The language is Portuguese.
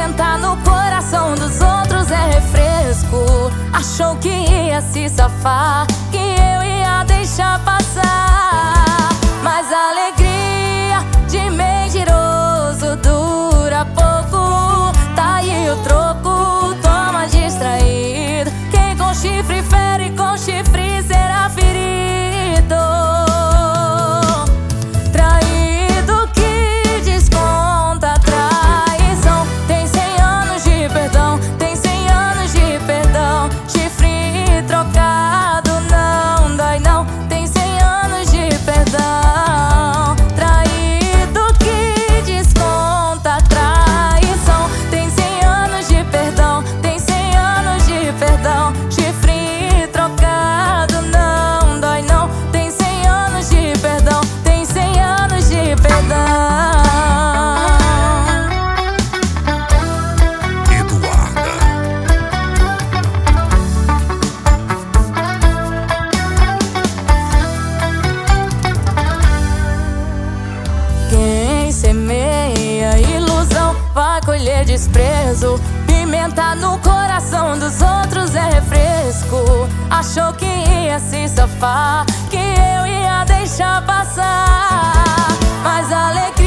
Pimenta no coração dos outros é refresco. Achou que ia se safar, que eu ia deixar passar. Mas a alegria de mentiroso dura pouco. Tá aí o troco, toma distraído. Quem com chifre fere, com chifre será ferido. Traído que desconta a traição. Tem 100 anos de perdão, tem 100 anos de perdão. Chifre trocado não dói não, tem 100 anos de perdão. Traído que desconta a traição. Tem 100 anos de perdão, tem 100 anos de perdão. Chifre trocado não dói não, tem 100 anos de perdão, tem 100 anos de perdão. Eduarda. Quem semeia ilusão vai colher desprezo. Pimenta no coração dos outros é refresco. Achou que ia se safar, que eu ia deixar passar. Mas a alegria